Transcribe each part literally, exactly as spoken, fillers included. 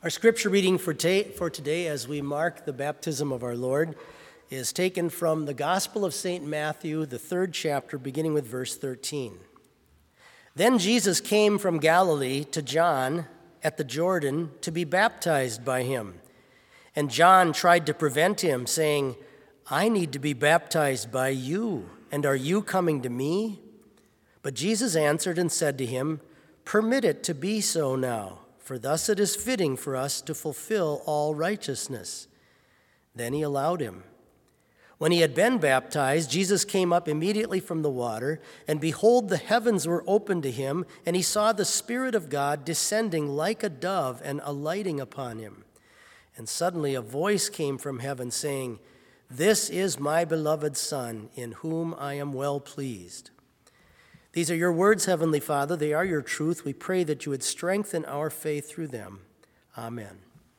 Our scripture reading for, ta- for today, as we mark the baptism of our Lord, is taken from the Gospel of Saint Matthew, the third chapter, beginning with verse thirteen. Then Jesus came from Galilee to John at the Jordan to be baptized by him. And John tried to prevent him, saying, "I need to be baptized by you, and are you coming to me?" But Jesus answered and said to him, "Permit it to be so now, for thus it is fitting for us to fulfill all righteousness." Then he allowed him. When he had been baptized, Jesus came up immediately from the water, and behold, the heavens were opened to him, and he saw the Spirit of God descending like a dove and alighting upon him. And suddenly a voice came from heaven saying, "This is my beloved Son, in whom I am well pleased." These are your words, Heavenly Father. They are your truth. We pray that you would strengthen our faith through them. Amen.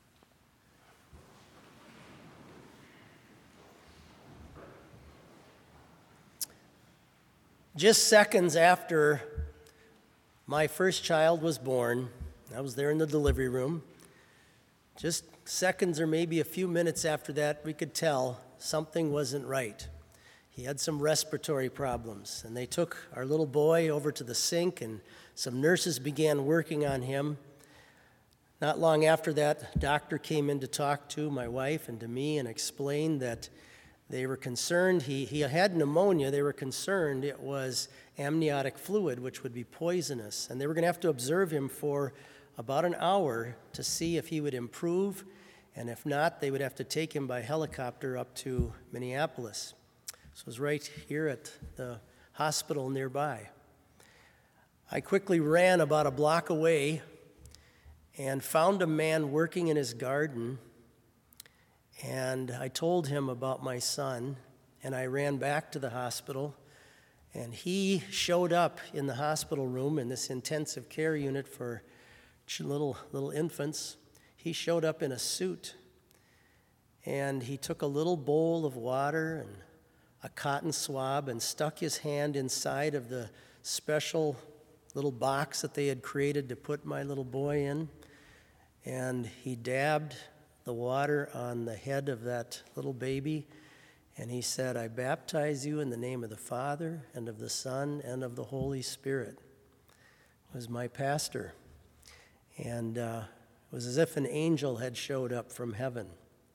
Just seconds after my first child was born, I was there in the delivery room. Just seconds or maybe a few minutes after that, we could tell something wasn't right. He had some respiratory problems, and they took our little boy over to the sink, and some nurses began working on him. Not long after that, a doctor came in to talk to my wife and to me and explained that they were concerned. He, he had pneumonia. They were concerned it was amniotic fluid, which would be poisonous, and they were going to have to observe him for about an hour to see if he would improve, and if not, they would have to take him by helicopter up to Minneapolis. So it was right here at the hospital nearby. I quickly ran about a block away and found a man working in his garden, and I told him about my son, and I ran back to the hospital, and he showed up in the hospital room in this intensive care unit for little little infants. He showed up in a suit, and he took a little bowl of water and a cotton swab and stuck his hand inside of the special little box that they had created to put my little boy in, and he dabbed the water on the head of that little baby, and he said, "I baptize you in the name of the Father and of the Son and of the Holy Spirit." It was my pastor, and uh, it was as if an angel had showed up from heaven.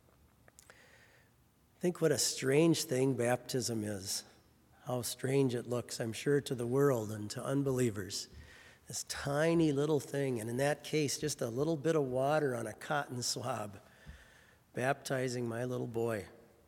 Think what a strange thing baptism is. How strange it looks, I'm sure, to the world and to unbelievers. This tiny little thing, and in that case, just a little bit of water on a cotton swab, baptizing my little boy.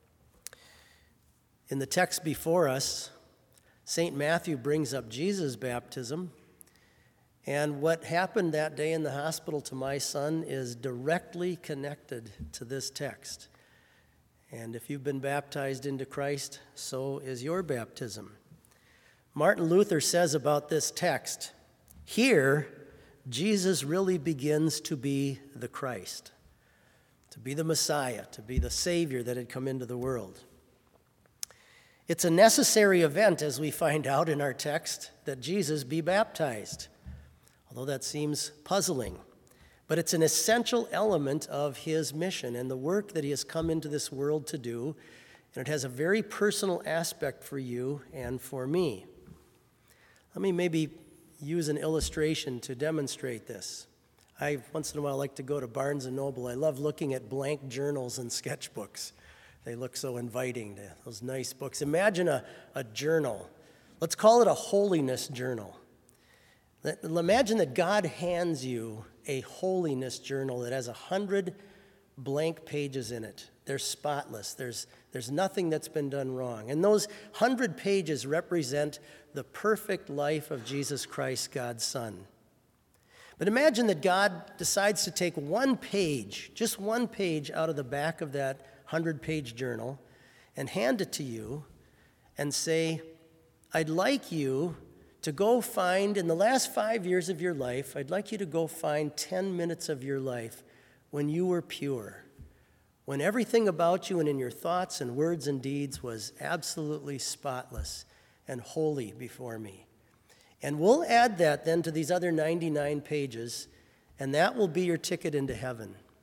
In the text before us, Saint Matthew brings up Jesus' baptism, and what happened that day in the hospital to my son is directly connected to this text. And if you've been baptized into Christ, so is your baptism. Martin Luther says about this text, here, Jesus really begins to be the Christ, to be the Messiah, to be the Savior that had come into the world. It's a necessary event, as we find out in our text, that Jesus be baptized, although that seems puzzling. But it's an essential element of his mission and the work that he has come into this world to do, and it has a very personal aspect for you and for me. Let me maybe use an illustration to demonstrate this. I once in a while like to go to Barnes and Noble. I love looking at blank journals and sketchbooks. They look so inviting, those nice books. Imagine a, a journal. Let's call it a holiness journal. Imagine that God hands you a holiness journal that has a hundred blank pages in it. They're spotless. There's, there's nothing that's been done wrong. And those hundred pages represent the perfect life of Jesus Christ, God's Son. But imagine that God decides to take one page, just one page out of the back of that hundred-page journal and hand it to you and say, I'd like you to go find, in the last five years of your life, I'd like you to go find ten minutes of your life when you were pure, when everything about you and in your thoughts and words and deeds was absolutely spotless and holy before me. And we'll add that then to these other ninety-nine pages, and that will be your ticket into heaven.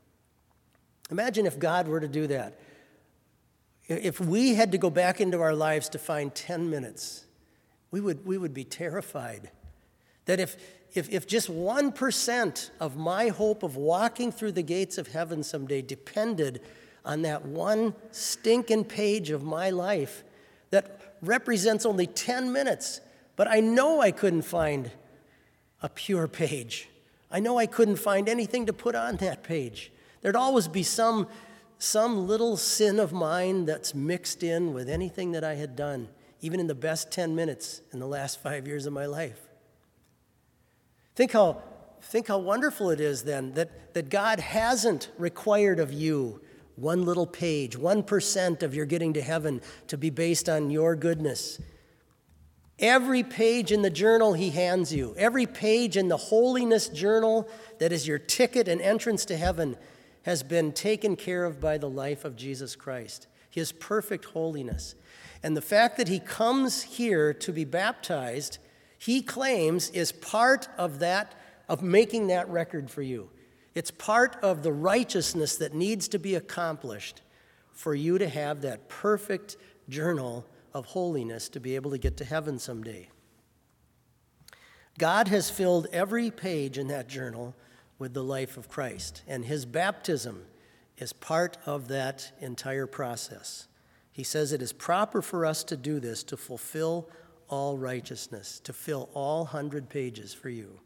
Imagine if God were to do that. If we had to go back into our lives to find ten minutes, we would, we would be terrified. That if, if, if just one percent of my hope of walking through the gates of heaven someday depended on that one stinking page of my life that represents only ten minutes, but I know I couldn't find a pure page. I know I couldn't find anything to put on that page. There'd always be some, some little sin of mine that's mixed in with anything that I had done, even in the best ten minutes in the last five years of my life. Think how, think how wonderful it is then that, that God hasn't required of you one little page, one percent of your getting to heaven to be based on your goodness. Every page in the journal he hands you, every page in the holiness journal that is your ticket and entrance to heaven has been taken care of by the life of Jesus Christ, his perfect holiness. And the fact that he comes here to be baptized, he claims, is part of that, of making that record for you. It's part of the righteousness that needs to be accomplished for you to have that perfect journal of holiness to be able to get to heaven someday. God has filled every page in that journal with the life of Christ, and his baptism is part of that entire process. He says it is proper for us to do this to fulfill all righteousness, to fill all hundred pages for you.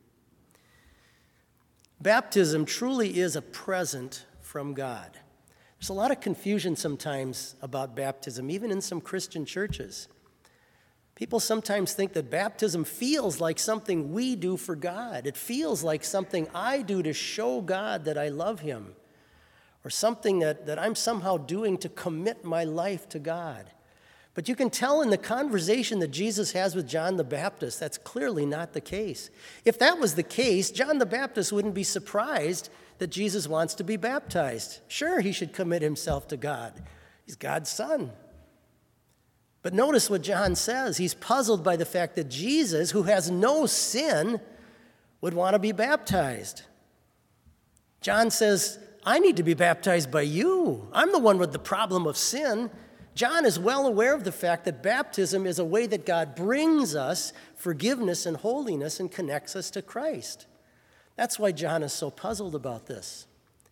Baptism truly is a present from God. There's a lot of confusion sometimes about baptism, even in some Christian churches. People sometimes think that baptism feels like something we do for God. It feels like something I do to show God that I love him, or something that, that I'm somehow doing to commit my life to God. But you can tell in the conversation that Jesus has with John the Baptist, that's clearly not the case. If that was the case, John the Baptist wouldn't be surprised that Jesus wants to be baptized. Sure, he should commit himself to God. He's God's son. But notice what John says. He's puzzled by the fact that Jesus, who has no sin, would want to be baptized. John says, I need to be baptized by you. I'm the one with the problem of sin. John is well aware of the fact that baptism is a way that God brings us forgiveness and holiness and connects us to Christ. That's why John is so puzzled about this.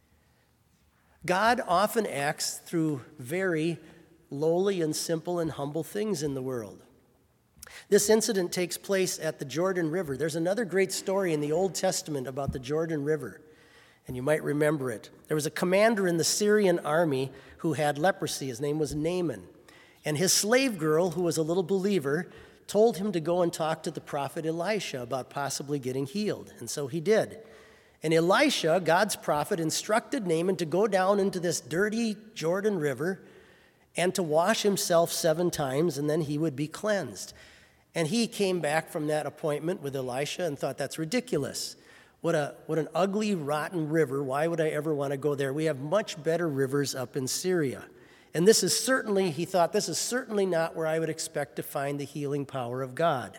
God often acts through very lowly and simple and humble things in the world. This incident takes place at the Jordan River. There's another great story in the Old Testament about the Jordan River, and you might remember it. There was a commander in the Syrian army who had leprosy. His name was Naaman. And his slave girl, who was a little believer, told him to go and talk to the prophet Elisha about possibly getting healed. And so he did. And Elisha, God's prophet, instructed Naaman to go down into this dirty Jordan River and to wash himself seven times, and then he would be cleansed. And he came back from that appointment with Elisha and thought, that's ridiculous. What a what an ugly, rotten river. Why would I ever want to go there? We have much better rivers up in Syria. And this is certainly, he thought, this is certainly not where I would expect to find the healing power of God.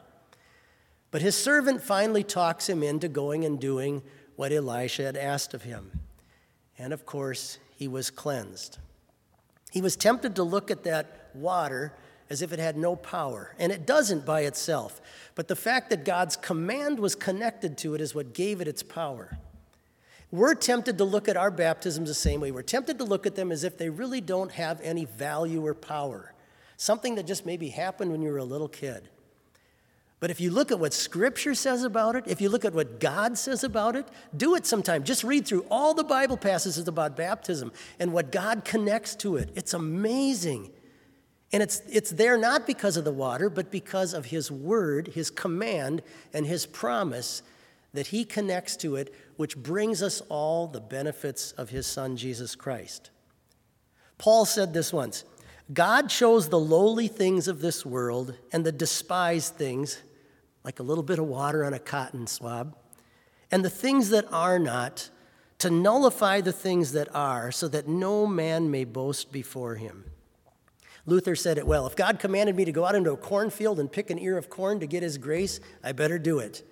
But his servant finally talks him into going and doing what Elisha had asked of him. And of course, he was cleansed. He was tempted to look at that water as if it had no power, and it doesn't by itself. But the fact that God's command was connected to it is what gave it its power. We're tempted to look at our baptisms the same way. We're tempted to look at them as if they really don't have any value or power, something that just maybe happened when you were a little kid. But if you look at what Scripture says about it, if you look at what God says about it, do it sometime. Just read through all the Bible passages about baptism and what God connects to it. It's amazing. And it's, it's there not because of the water, but because of his word, his command, and his promise that he connects to it, which brings us all the benefits of his Son, Jesus Christ. Paul said this once, God chose the lowly things of this world and the despised things, like a little bit of water on a cotton swab, and the things that are not, to nullify the things that are, so that no man may boast before him. Luther said it well, if God commanded me to go out into a cornfield and pick an ear of corn to get his grace, I better do it.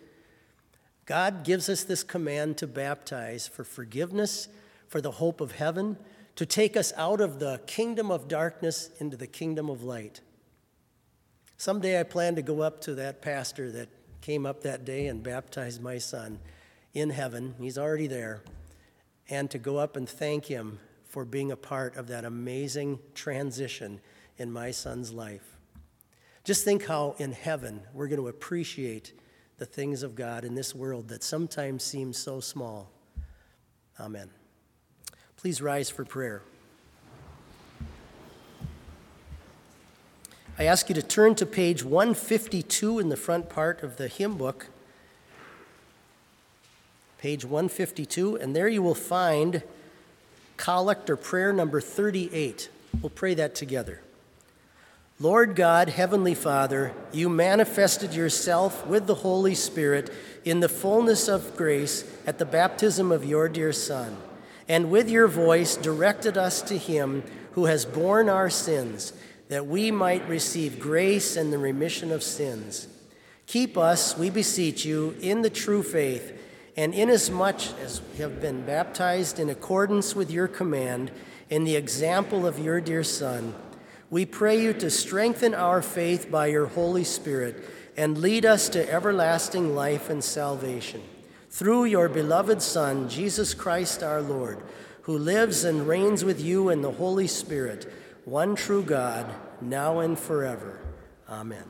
God gives us this command to baptize for forgiveness, for the hope of heaven, to take us out of the kingdom of darkness into the kingdom of light. Someday I plan to go up to that pastor that came up that day and baptized my son in heaven. He's already there. And to go up and thank him for being a part of that amazing transition in my son's life. Just think how in heaven we're going to appreciate the things of God in this world that sometimes seem so small. Amen. Please rise for prayer. I ask you to turn to page one fifty-two in the front part of the hymn book. Page one fifty-two, and there you will find collect or prayer number thirty-eight. We'll pray that together. Lord God, Heavenly Father, you manifested yourself with the Holy Spirit in the fullness of grace at the baptism of your dear Son, and with your voice directed us to him who has borne our sins, that we might receive grace and the remission of sins. Keep us, we beseech you, in the true faith, and inasmuch as we have been baptized in accordance with your command, in the example of your dear Son, we pray you to strengthen our faith by your Holy Spirit and lead us to everlasting life and salvation. Through your beloved Son, Jesus Christ our Lord, who lives and reigns with you in the Holy Spirit, one true God, now and forever. Amen.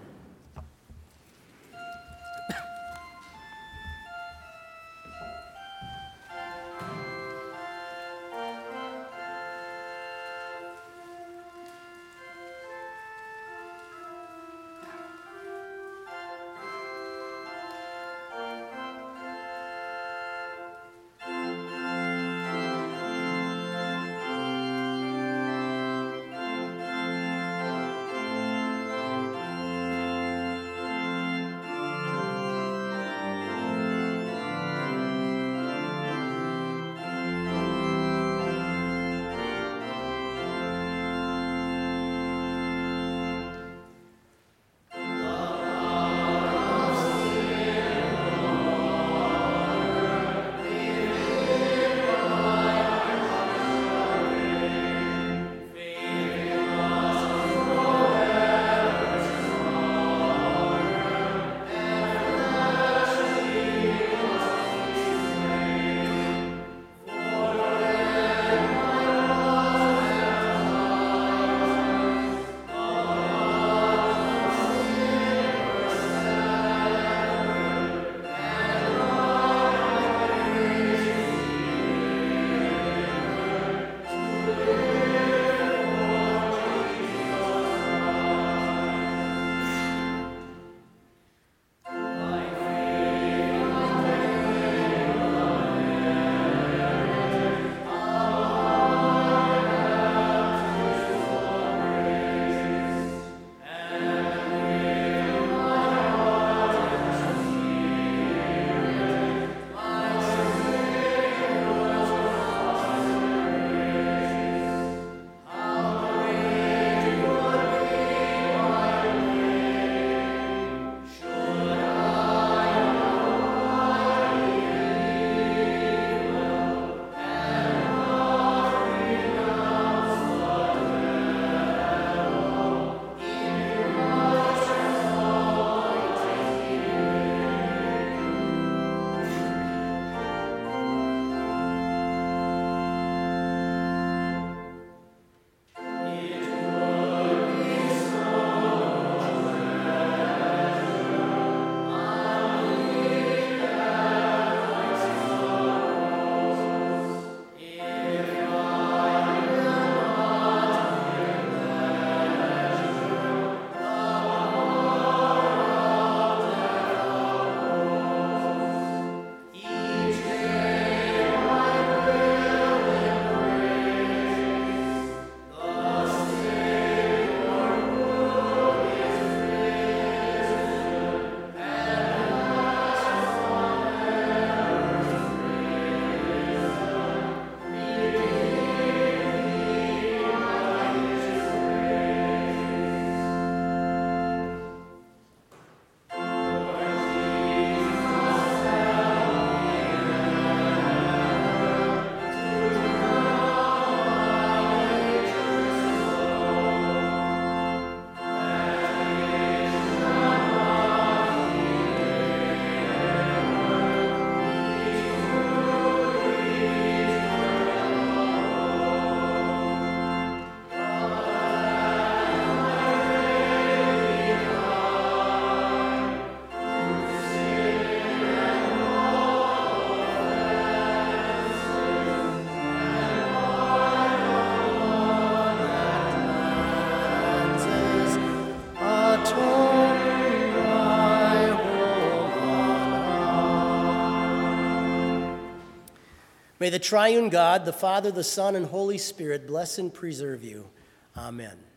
May the triune God, the Father, the Son, and Holy Spirit bless and preserve you. Amen.